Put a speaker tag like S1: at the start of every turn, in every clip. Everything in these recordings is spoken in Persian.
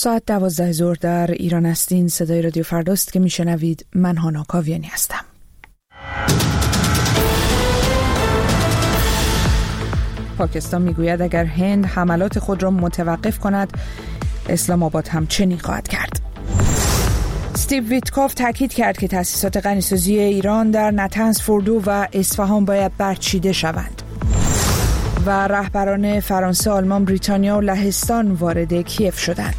S1: ساعت 12 ظهر در ایران هستین. صدای رادیو فرداست که میشنوید. من هانا کاویانی هستم. پاکستان میگوید اگر هند حملات خود را متوقف کند، اسلام آباد هم چنین خواهد کرد. استیو ویتکوف تاکید کرد که تأسیسات غنیسازی ایران در نتنز، فوردو و اصفهان باید برچیده شوند. و رهبران فرانسه، آلمان، بریتانیا و لهستان وارد کیف شدند.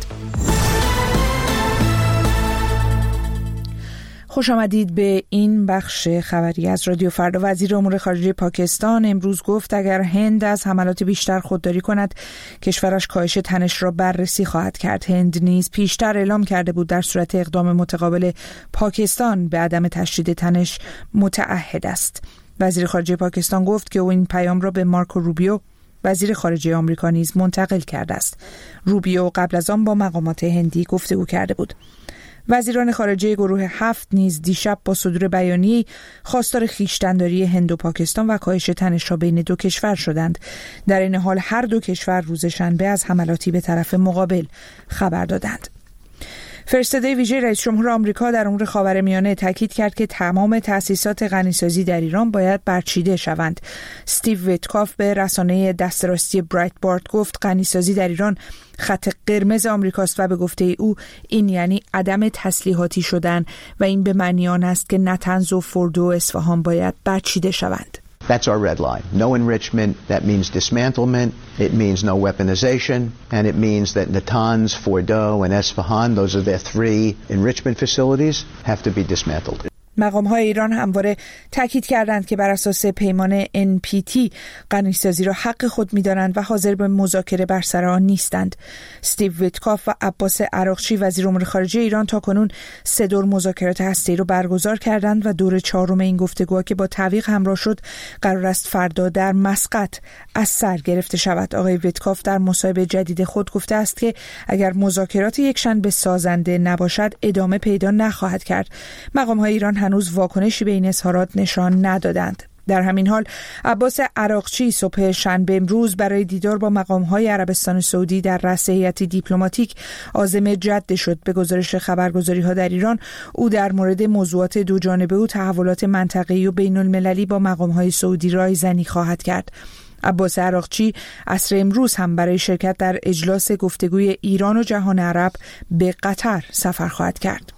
S1: خوش آمدید به این بخش خبری از رادیو فردا. وزیر امور خارجه پاکستان امروز گفت اگر هند از حملات بیشتر خودداری کند، کشورش کاهش تنش را بررسی خواهد کرد. هند نیز پیشتر اعلام کرده بود در صورت اقدام متقابل پاکستان به عدم تشدید تنش متعهد است. وزیر خارجه پاکستان گفت که او این پیام را به مارکو روبیو، وزیر خارجه آمریکا، نیز منتقل کرده است. روبیو قبل از آن با مقامات هندی گفتگو کرده بود. وزیران خارجه گروه 7 نیز دیشب با صدور بیانیه‌ای خواستار خویشتن‌داری هند و پاکستان و کاهش تنش را بین دو کشور شدند. در این حال هر دو کشور روز شنبه از حملاتی به طرف مقابل خبر دادند. فرستاده ویژه رئیس جمهور آمریکا در امور خاورمیانه تاکید کرد که تمام تأسیسات غنیسازی در ایران باید برچیده شوند. استیو ویتکوف به رسانه دست راستی برایتبارت گفت غنیسازی در ایران خط قرمز آمریکاست و به گفته او این یعنی عدم تسلیحاتی شدن و این به معنی آن است که نتنز و فوردو و اصفهان باید برچیده شوند.
S2: That's our red line. No enrichment. That means dismantlement. It means no weaponization. And it means that Natanz, Fordo, and Esfahan, those are their 3 enrichment facilities, have to be dismantled.
S1: مقام‌های ایران همواره تاکید کردند که بر اساس پیمان NPT غنیسازی را حق خود می‌دانند و حاضر به مذاکره بر سر آن نیستند. استیو ویتکوف و عباس عراقچی وزیر امور خارجه ایران تاکنون 3 دور مذاکرات هسته‌ای را برگزار کردند و دور 4 این گفتگوها که با تعویق همراه شد قرار است فردا در مسقط از سر گرفته شود. آقای ویتکوف در مصاحبه جدید خود گفته است که اگر مذاکرات یکشنبه سازنده نباشد ادامه پیدا نخواهد کرد. مقام‌های ایران هنوز واکنشی به این اظهارات نشان ندادند. در همین حال عباس عراقچی صبح شنبه امروز برای دیدار با مقام‌های عربستان سعودی در رأس هیئتی دیپلماتیک عازم جده شد. به گزارش خبرگزاری‌ها در ایران، او در مورد موضوعات دوجانبه و تحولات منطقه‌ای و بین‌المللی با مقام‌های سعودی رایزنی خواهد کرد. عباس عراقچی عصر امروز هم برای شرکت در اجلاس گفتگوی ایران و جهان عرب به قطر سفر خواهد کرد.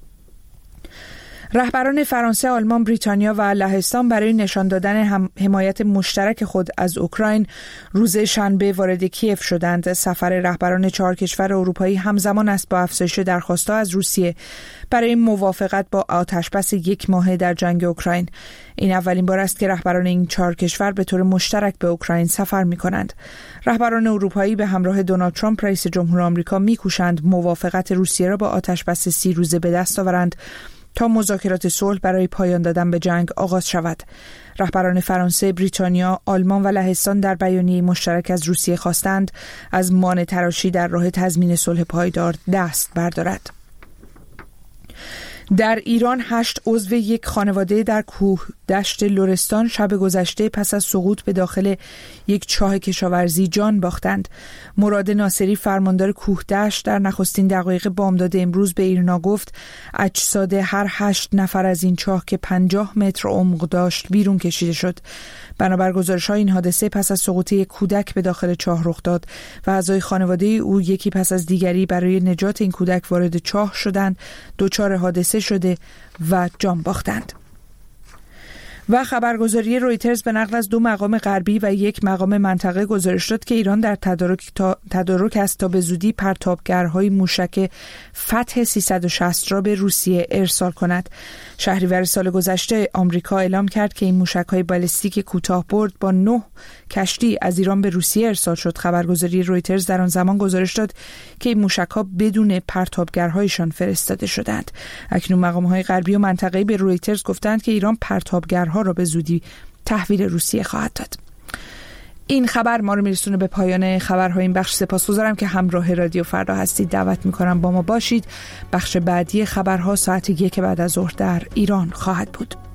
S1: رهبران فرانسه، آلمان، بریتانیا و لهستان برای نشان دادن حمایت مشترک خود از اوکراین روز شنبه وارد کیف شدند. سفر رهبران 4 کشور اروپایی همزمان است با افزایش درخواست‌ها از روسیه برای موافقت با آتشبس 1 ماهه در جنگ اوکراین. این اولین بار است که رهبران این 4 کشور به طور مشترک به اوکراین سفر می‌کنند. رهبران اروپایی به همراه دونالد ترامپ رئیس جمهور آمریکا می‌کوشند موافقت روسیه را با آتشبس 30 روزه به دست آورند تا مذاکرات صلح برای پایان دادن به جنگ آغاز شود. رهبران فرانسه، بریتانیا، آلمان و لهستان در بیانیه مشترک از روسیه خواستند از مانع تراشی در راه تضمین صلح پایدار دست بردارد. در ایران 8 عضو یک خانواده در کوه دشت لرستان شب گذشته پس از سقوط به داخل یک چاه کشاورزی جان باختند. مراد ناصری فرماندار کوه دشت در نخستین دقایق بامداد امروز به ایرنا گفت اجساد هر 8 نفر از این چاه که 50 متر عمق داشت بیرون کشیده شد. بنابر گزارش‌ها این حادثه پس از سقوط یک کودک به داخل چاه رخ داد و اعضای خانواده او یکی پس از دیگری برای نجات این کودک وارد چاه شدند، دچار حادثه شده و جان باختند. و خبرگزاری رویترز به نقل از 2 مقام غربی و 1 مقام منطقه گزارش داد که ایران در تدارک است تا به زودی پرتابگرهای موشک فتح 360 را به روسیه ارسال کند. شهریور سال گذشته آمریکا اعلام کرد که این موشک‌های بالستیک کوتاه‌برد با 9 کشتی از ایران به روسیه ارسال شد. خبرگزاری رویترز در آن زمان گزارش داد که این موشک‌ها بدون پرتابگرهایشان فرستاده شدند. اکنون مقام‌های غربی و منطقه‌ای به رویترز گفتند که ایران پرتابگرها را به زودی تحویل روسیه خواهد داد. این خبر ما رو میرسونه به پایان خبرهای این بخش. سپاسگزارم که همراه رادیو فردا هستید. دعوت میکنم با ما باشید. بخش بعدی خبرها ساعت 1 بعد از ظهر در ایران خواهد بود.